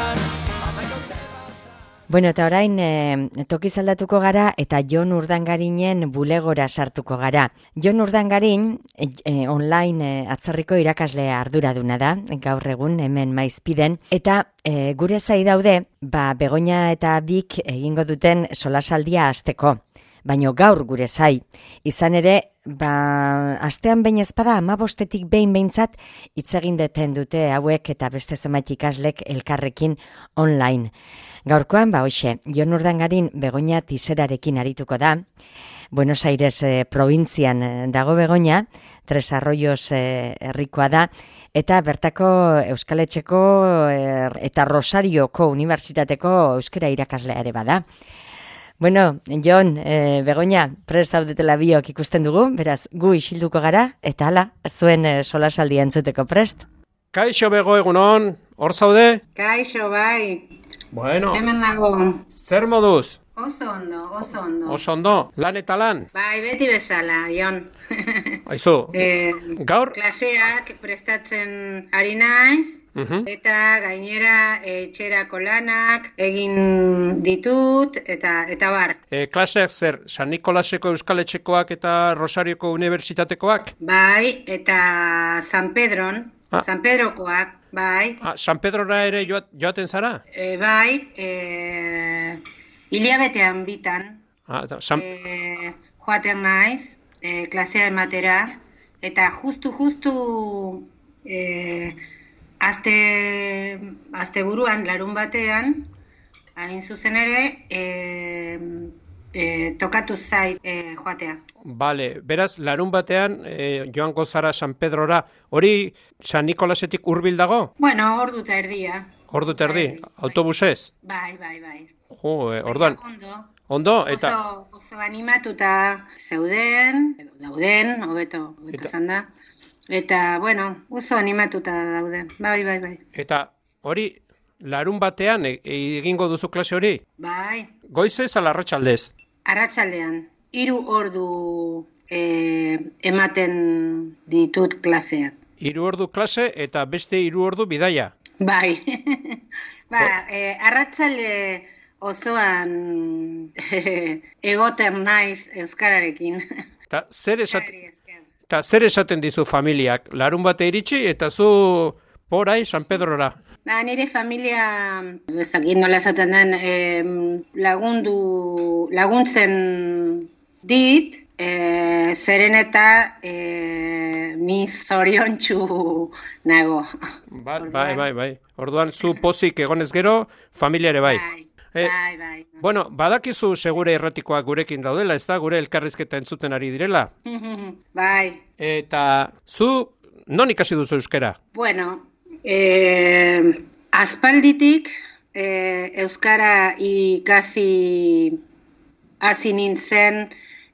Bueno, eta orain tokiz aldatuko gara eta Jon Urdangarinen bulegora sartuko gara. Jon Urdangarin online atzerriko irakaslea arduraduna da, gaur egun hemen maizpiden, eta gure zai daude, Begoña eta Bik egingo duten solasaldia hasteko. Baina gaur gure zai, izan ere, astean behin ezpada 15 behin behintzat hitz egin dute hauek eta beste zenbait ikaslek elkarrekin online. Gaurkoan, hoxe, Jon Urdangarin Begoña Tiserarekin arituko da. Buenos Aires probintzian dago Begoña, Tres Arroyos herrikoa da, eta bertako Euskal Etxeko eta Rosarioko Unibertsitateko euskara irakaslea ere bada. Bueno, Jon, Begoña, prest zaudetela biok ikusten dugu, beraz, gu isilduko gara, eta hala, zuen solasaldia entzuteko prest. Kaixo, Bego, egunon, hor zaude? Kaixo, bai. Bueno, hemen nago. Zer moduz? Oso ondo. Oso ondo, lan eta lan? Bai, beti bezala, Jon. Aizu, gaur? Klaseak prestatzen ari naiz, eta gainera etxerako lanak egin ditut, eta bar. Klaseak zer, San Nikolaseko Euskal Etxekoak eta Rosarioko Unibertsitatekoak? Bai, eta San Pedrokoak, bai. San Pedrora ere joaten zara? Bai, hilabetean bitan. Joaten naiz, klasea ematera, eta justu aste buruan, larun batean, hain zuzen ere, tokatu zait joatea. Bale, beraz, larun batean joango zara San Pedrora, hori San Nikolasetik hurbil dago? Bueno, ordu eta erdia. Ordu eta erdi, autobusez? Bai. Jo, orduan. Ondo, eta... Oso animatuta zeuden, dauden, hobeto esan da. Eta, bueno, oso animatuta dauden, bai. Eta hori, larun batean egingo duzu klase hori? Bai. Goizez ala arratsaldez? Arratsaldean, 3 ordu ematen ditut klaseak. 3 ordu klase eta beste 3 ordu bidaia? Bai. Arratsalde osoan egoten naiz euskararekin. Eta Eta zer esaten dizu familiak? Larun bate iritsi eta zu porai San Pedrora. Nire familia, ezakit nola esaten den, laguntzen dit, zeren eta ni zoriontsu nago. Bai. Orduan zu pozik egonez gero, familia ere bai. Bai. Bueno, badakizu segure irratikoak gurekin daudela, ez da? Gure elkarrizketa entzuten ari direla. Bai. Eta zu non ikasi duzu euskara? Bueno, aspalditik euskara ikasi hasi nintzen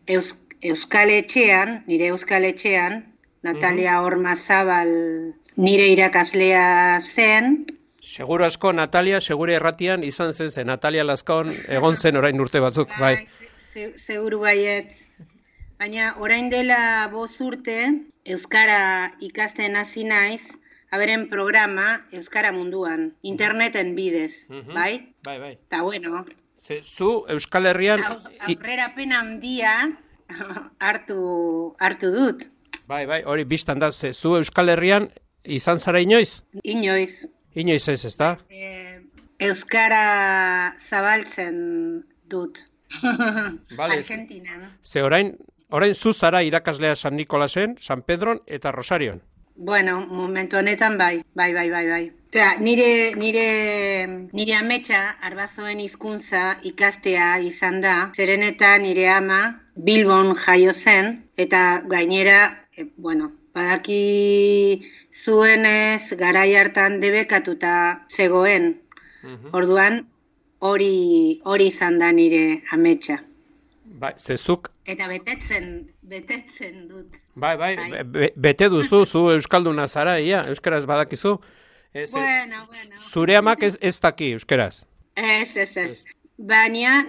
nire euskal etxean, Natalia Ormazabal nire irakaslea zen. Seguro asko Natalia, segure erratian izan zen Natalia Lazkaon egon zen orain urte batzuk, bai. Seguru baiet. Baina orain dela 5 urte euskara ikasten hasi naiz, haberen programa Euskara Munduan, interneten bidez, bai? Bai. Ta bueno. Zu Euskal Herrian aurrerapen handia hartu dut. Bai, hori bistan da, zu Euskal Herrian izan zara inoiz? Inoiz. Inoiz ez da? Euskara zabaltzen dut. Vale, Argentinan. Ze orain zu zara irakaslea San Nikolasen, San Pedron eta Rosarion. Bueno, momentu honetan bai. Osea, nire ametsa arbazoen hizkuntza ikastea izan da, zeren eta nire ama Bilbon jaio zen, eta gainera, badaki zuenez garai hartan debekatuta zegoen. Orduan, hori izan da nire ametsa. Bai, zezuk. Eta betetzen dut. Bai, bete duzu, zu euskalduna zara, euskaraz badakizu. Bueno. Zure amak ez daki euskaraz. Ez. Baina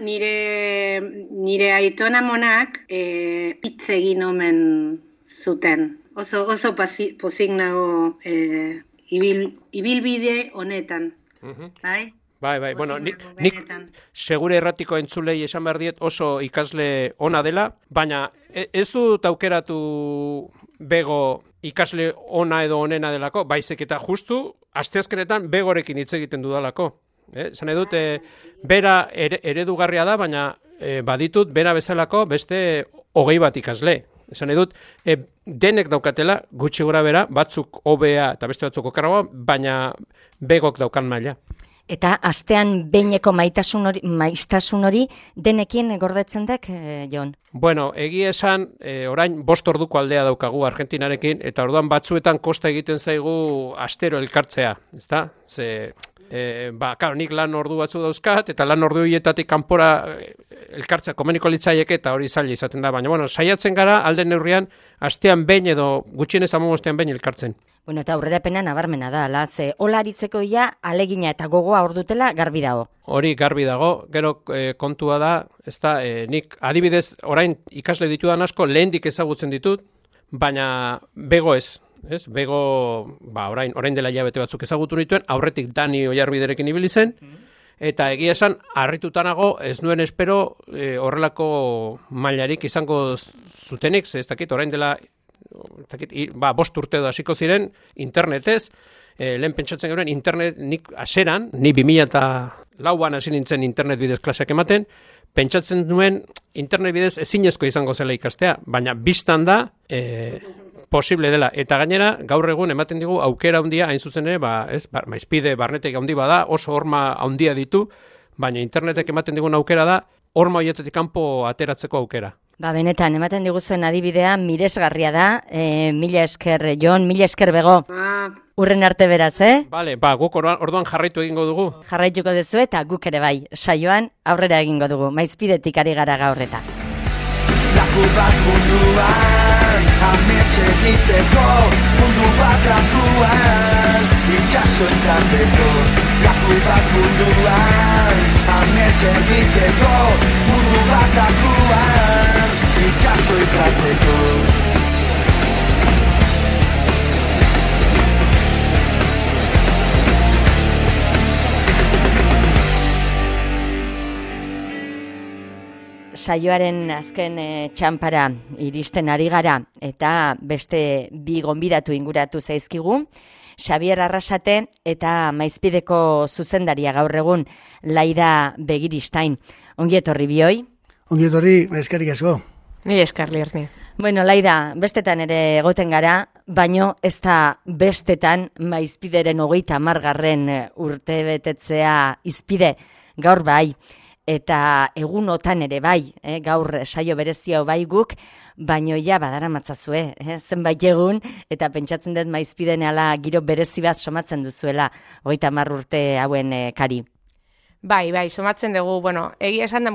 nire aitona monak hitz egin omen zuten. Oso pozik nago ibilbide honetan. Bai? Bai, bueno, nik segure erratiko entzulei esan behar diet oso ikasle ona dela, baina ez dut aukeratu bego ikasle ona edo onena delako, baizik eta justu asteazkenetan begorekin hitz egiten dudalako. Zan edut, bera eredugarria da, baina baditut bera bezalako beste 20 bat ikasle. Esan edut, denek daukatela, gutxi gora bera, batzuk hobea eta beste batzuk okerragoa, baina begok daukan maila. Eta astean behineko maiztasun hori denekin gordetzen dek, Jon? Bueno, egia esan, orain 5 orduko aldea daukagu Argentinarekin, eta orduan batzuetan kosta egiten zaigu astero elkartzea, ezta? Nik lan ordu batzu dauzkat, eta lan ordu hietatik kanpora elkartzea komeniko litzaieke, eta hori zaila izaten da. Baina, bueno, saiatzen gara alde neurrian, astean behin edo gutxienez 15 behin elkartzen. Bueno, eta aurrerapena nabarmena da, ala, ze hola aritzeko alegina eta gogoa ordutela garbi dago. Hori garbi dago, gero kontua da, ezta, nik adibidez orain ikasle ditudan asko lehendik ezagutzen ditut, baina bego ez. Bego, orain dela hilabete batzuk ezagutu nituen, aurretik Dani Oiarbiderekin ibili zen, eta egia esan, harritutanago ez nuen espero horrelako mailarik izango zutenik, ez dakit, orain dela 5 urte edo hasiko ziren internetez, lehen pentsatzen geuren internet, nik 2004an hasi nintzen internet bidez klaseak ematen, pentsatzen nuen internet bidez ezinezko izango zela ikastea, baina bistan da posible dela, eta gainera gaur egun ematen digu aukera handia hain zuzen ere, maizpide barnetek handi bada, oso horma handia ditu, baina internetek ematen digun aukera da, horma horietetik kanpo ateratzeko aukera. Benetan, ematen diguzuen adibidea miresgarria da, mila esker Jon, mila esker Bego. Urren arte beraz, Bale, guk orduan jarraitu egingo dugu. Jarraituko duzu eta guk ere bai, saioan aurrera egingo dugu, maizpidetik ari gara gaurreta. Laku bat munduan, ametxe egiteko, mundu bat datuan, itxaso izateko. Laku bat munduan, ametxe egiteko, mundu bat datuan, itxaso izateko. saioaren azken txanpara iristen ari gara eta beste bi gonbidatu inguratu zaizkigu, Xabier Arrasate eta Maizpideko zuzendaria gaur egun, Laida Begiristain. Ongi etorri bioi? Ongi etorri, eskerrik asko. Ni eskarli erni. Bueno, Laida, bestetan ere egoten gara, baino ez da bestetan Maizpideren 30. urte betetzea izpide gaur bai. Eta egunotan ere bai, gaur saio berezia bai guk, baino ja badara matzazue, zenbait egun, eta pentsatzen dut Maizpiden ala giro berezi bat somatzen duzuela, 30 urte hauen kari. Bai, somatzen dugu, egia esan da,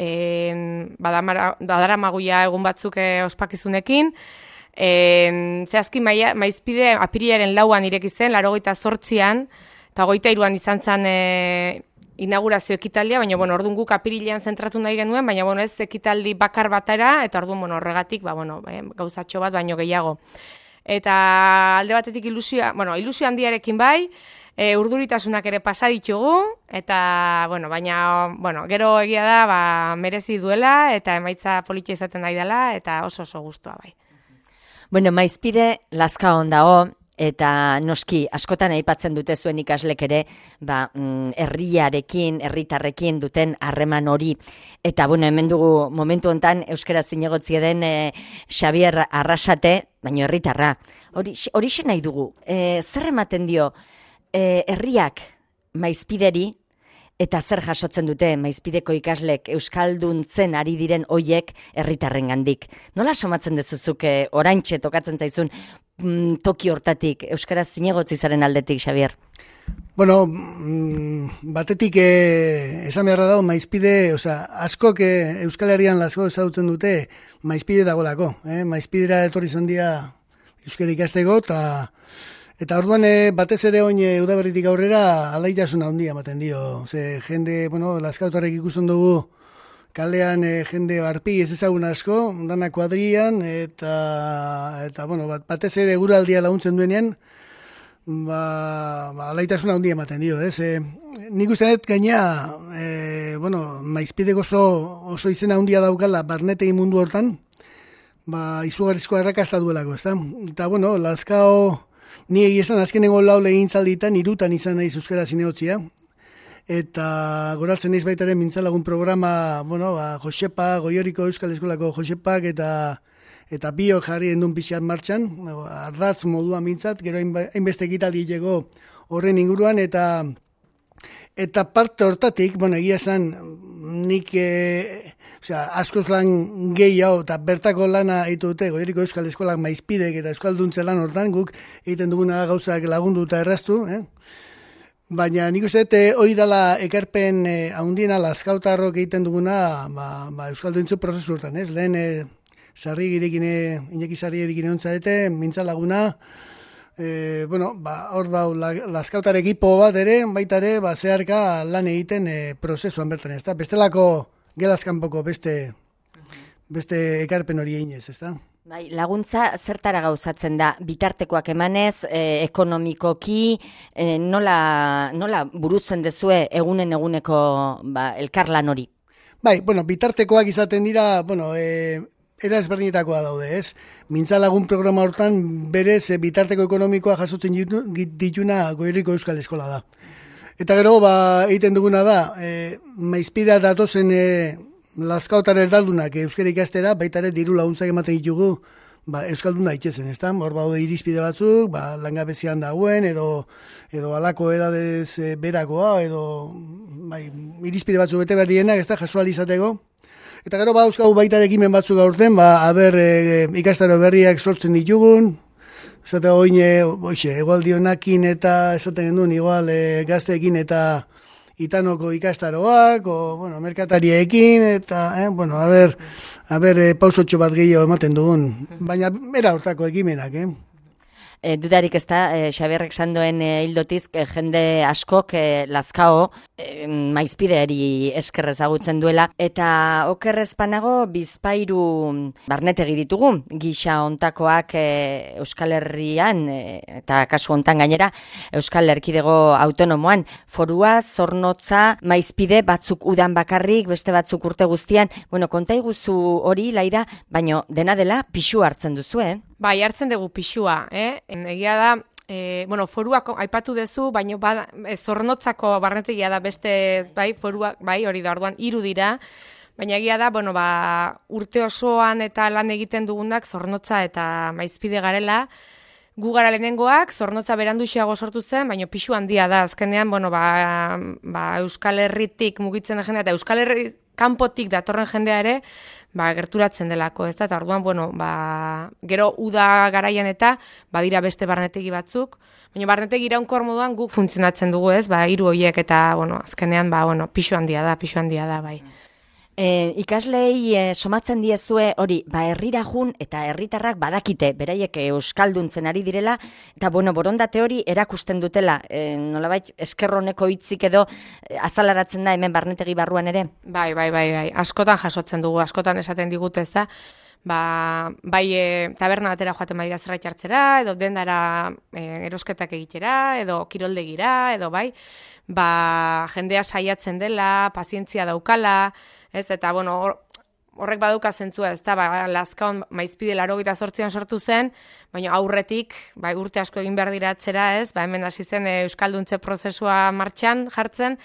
badara maguia egun batzuk ospakizunekin, zehazki Maizpide apirilaren 4 ireki zen, 88an, eta 23an izan zen inaugurazio ekitaldia, baina orduan guk apirilean zentratu nahi genuen, baina ez ekitaldi bakar batera, eta orduan horregatik gauzatxo bat baino gehiago. Eta alde batetik ilusio handiarekin bai, urduritasunak ere pasa ditugu, eta baina gero egia da merezi duela, eta emaitza politia izaten nahi dela, eta oso gustua bai. Maizpide lazka ondago, eta noski askotan aipatzen dute zuen ikaslek ere herriarekin, herritarrekin duten harreman hori. Eta hemen dugu momentu hontan euskara zinegotzi den Xabier Arrasate, baina herritarra. Horixe nahi dugu. Zer ematen dio herriak Maizpideri eta zer jasotzen dute Maizpideko ikaslek euskalduntzen ari diren hoiek herritarrengandik. Nola somatzen dezuzuk oraintxe tokatzen zaizun toki hortatik, euskara zinegotzi zaren aldetik, Xabier? Batetik esan beharra dago Maizpide, askok Euskal Herrian asko ezagutzen dute Maizpide dagolako. Maizpidera etorri izan dira euskara ikasteko, eta orduan batez ere oin udaberritik aurrera alaitasuna handia ematen dio. Jende, lazkautarrek ikusten dugu kalean jende arpi ez ezagun asko, dana kuadrian, eta batez ere guraldia laguntzen duenean, alaitasuna handia ematen dio, ez? Nik uste dut gaina, Maizpidek oso izena handia daukala barnetegi mundu hortan, izugarrizko errakasta duelako, ez da? Eta, lazkao, ni egizan azkenengo laule egintzalditan, 2 izan nahi euskara zinegotzia, eta goratzen naiz baita ere mintzalagun programa, Josepa, Goioriko Euskal Eskolako Josepak, eta biok jarri endun pixat martxan, ardatz moduan mintzat, gero hainbeste ekitaldi lego horren inguruan, eta parte hortatik, egia esan, nik askoz lan gehiago, eta bertako lana eitu dute, Goioriko Euskal Eskolak Maizpidek eta Euskalduntze lan hortan, guk egiten duguna gauzak lagundu eta erraztu, baina nik uste dut hori dela ekarpen handiena lazkautarrok egiten duguna Euskalduntze prozesu hortan, ez? Lehen Iñaki Sarrigirekin ontzarete, mintzalaguna, hor dau lazkautar ekipo bat ere, baita ere, zeharka lan egiten prozesuan bertan, ez da? Bestelako gelazkanpoko beste ekarpen hori eginez, ez da? Laguntza zertara gauzatzen da, bitartekoak emanez, ekonomikoki, nola burutzen dezue eguneko elkarlan hori? Bitartekoak izaten dira, era ezberdinetakoa daude, ez? Mintzalagun programa hortan berez bitarteko ekonomikoa jasotzen dituna Goierriko Euskal Eskola da. Eta gero, egiten duguna da, Maizpidea datozen lazkautar erdaldunak euskara ikastera, baita ere diru laguntzak ematen ditugu euskaldun daitezen, ez da? Hor baude irizpide batzuk, langabezian dagoen, edo alako edadez berakoa, edo irizpide batzuk bete behar dienak, ez da, jasualizateko. Eta gero, euskau baita ekimen batzuk aurten, ikastaro berriak sortzen ditugun, esate egualdionakin eta esaten genduen, igual gazteekin eta Itanoko ikastaroak, merkatariekin, eta, pausotxo bat gehiago ematen dugun. Baina, bera hortako ekimenak, Dudarik ez da, Xabierrek sandoen hildotiz, jende askok Lazkao maizpideari esker ezagutzen duela, eta okerrez panago bizpairu barnetegi ditugu, gisa ontakoak Euskal Herrian, eta kasu hontan gainera, Euskal Erkidego autonomoan, Forua, Zornotza, maizpide, batzuk udan bakarrik, beste batzuk urte guztian, bueno, konta iguzu hori, Laida, baino dena dela pixu hartzen duzu, Bai, hartzen dugu pixua, egia da, Foruak aipatu duzu, baina Zornotzako barnetegia da beste, bai, Foruak, bai, hori da, orduan, 3 dira, baina egia da, urte osoan eta lan egiten dugunak Zornotza eta maizpide garela, gu gara lehenengoak, Zornotza beranduxiago sortu zen, baina pixu handia da, azkenean, Euskal Herritik mugitzen jendea, eta Euskal Herri kanpotik datorren jendea ere, gerturatzen delako, ez da, eta orduan, gero uda garaian eta, badira beste barnetegi batzuk, baina barnetegi iraunkor moduan guk funtzionatzen dugu, ez, 3 horiek, eta, azkenean, pixu handia da, bai. Ikaslei somatzen diezue hori, herrira jun eta herritarrak badakite, beraiek euskalduntzen ari direla, eta borondate hori erakusten dutela, nolabait eskerroneko hitzik edo azalaratzen da hemen barnetegi barruan ere? Bai, askotan jasotzen dugu, askotan esaten digute, ez da, taberna batera joaten badira zerbait hartzera, edo dendara erosketak egitera, edo kiroldegira, edo jendea saiatzen dela, pazientzia daukala, ez, eta, horrek baduka zentzua, ez da, Lazkaon maizpide 88an sortu zen, baina aurretik, urte asko egin behar dira atzera, ez, hemen hasi zen euskalduntze prozesua martxan jartzen,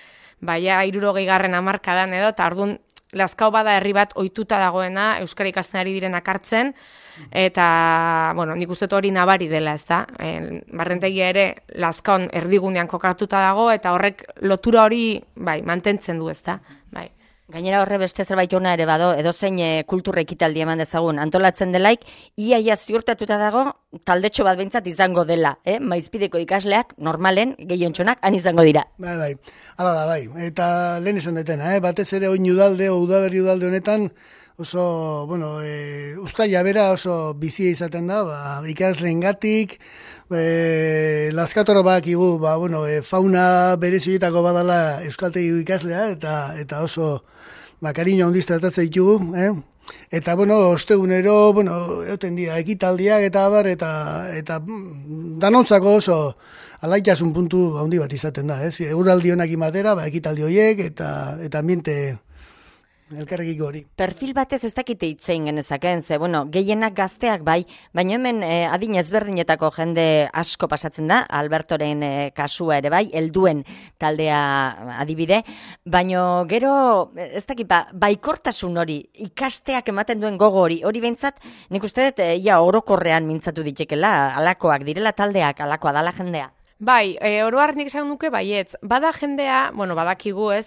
60. hamarkadan edo, eta orduan Lazkao bada herri bat ohituta dagoena, euskara ikasten ari direnak hartzen, eta, nik uste hori nabari dela, ez da, barrentegia ere Lazkaon erdigunean kokatuta dago, eta horrek lotura hori, mantentzen du, ez da, Gainera horre beste zerbait ona ere bado, edozein kultur ekitaldi eman dezagun antolatzen delaik, ia ziurtatuta dago taldetxo bat behintzat izango dela, maizpideko ikasleak normalen gehiontxonak han izango dira. Bai, hala da, bai, eta lehen esan detena, batez ere oin udalde o udaberri udalde honetan, oso, uztaila bera oso bizia izaten da, ikasleengatik, Lazkatoro bakigu, fauna berezietako badala euskaltegi ikaslea, eta oso kariño handiz tratatzen ditugu, eta, ostegunero, euten dira, ekitaldiak eta abar, eta danontzako oso alaitasun puntu handi bat izaten da, euraldi honak imatera, ekitaldi horiek, eta ambiente elkarrekiko hori. Perfil batez ez dakite hitzein genezaken, ze, gehienak gazteak baina hemen adin ezberdinetako jende asko pasatzen da, Albertoren kasua ere helduen taldea adibide, baina gero, ez dakit, baikortasun hori, ikasteak ematen duen gogo hori behintzat, nik uste dut, orokorrean mintzatu ditekela, alakoak direla taldeak, alakoa dala jendea. Bai, oroar nik esan nuke baietz. Bada jendea, badakigu ez,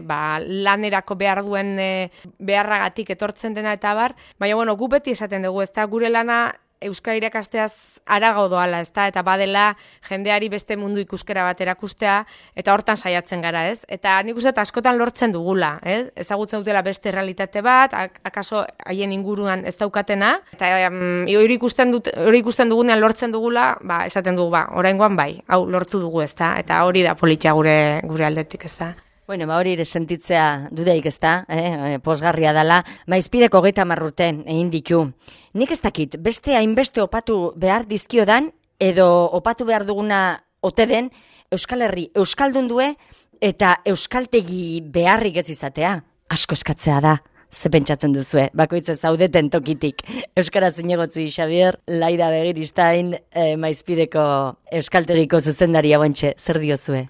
lanerako behar duen beharragatik etortzen dena eta bar, baina gu beti esaten dugu, ez da gure lana euskara irakasteaz arago doala, ez da, eta badela jendeari beste mundu ikuskera bat erakustea, eta hortan saiatzen gara, ez? Eta nik uste askotan lortzen dugula, ez? Ezagutzen dutela beste realitate bat, akaso haien inguruan ez daukatena, eta hori ikusten dugunean lortzen dugula, esaten dugu, oraingoan hau lortu dugu, ez da, eta hori da politia gure aldetik, ez da. Hori ere sentitzea dudeik ez da, posgarria dela, maizpideko 30 urte egin ditu. Nik ez dakit, beste hainbeste opatu behar dizkiodan, edo opatu behar duguna ote den, Euskal Herri euskaldun due, eta euskaltegi beharrik ez izatea, asko eskatzea da. Ze pentsatzen duzue, bakoitza zaudeten tokitik. Euskara zinegotzi, Xabier, Laida Begiristain, maizpideko euskaltegiko zuzendaria bontxe, zer diozue?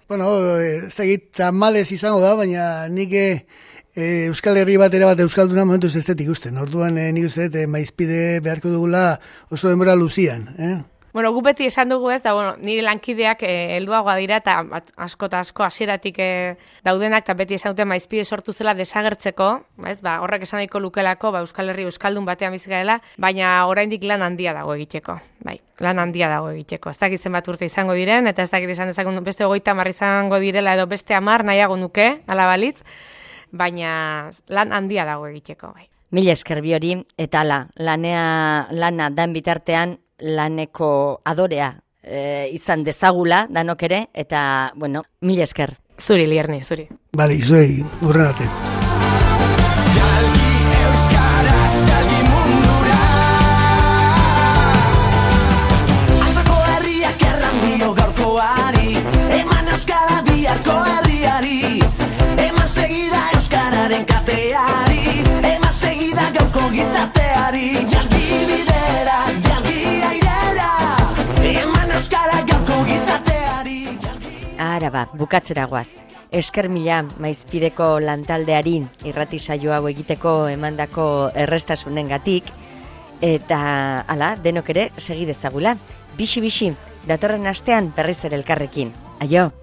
Ez egit tamalez izango da, baina nik Euskal Herri batera bat euskalduna momentuz ez dut ikusten. Orduan nik uste dut maizpide beharko dugula oso denbora luzian. Gu beti esan dugu ez, da nire lankideak helduagoa dira eta asko hasieratik daudenak, eta beti esan dute maizpide sortu zela desagertzeko, horrek esan nahiko lukelako, Euskal Herri euskaldun batean bizi garela, baina oraindik lan handia dago egiteko. Lan handia dago egiteko. Ez dakit zenbat urte izango diren, eta ez dakit esan dezagun beste 30 izango direla edo beste 10 nahiago nuke, ala balitz, baina lan handia dago egiteko. Mila esker bi hori, eta lana dan bitartean, laneko adorea izan dezagula danok ere, eta, bueno, mila esker. Zuri, Lierne, zuri. Bale, izuei, urren arte. Eman euskara biharko herriari, eman segida euskararen kateari, eman segida gaurko gizarteari, jalgi bidera, jalgi airera, eman euskara gaurko gizarteari, Araba, bukatzera goaz. Esker mila Maizpideko lantaldeari irrati saio hau egiteko emandako errestasunengatik, eta hala, denok ere segi dezagula. Bixi, datorren astean berriz ere elkarrekin. Aio!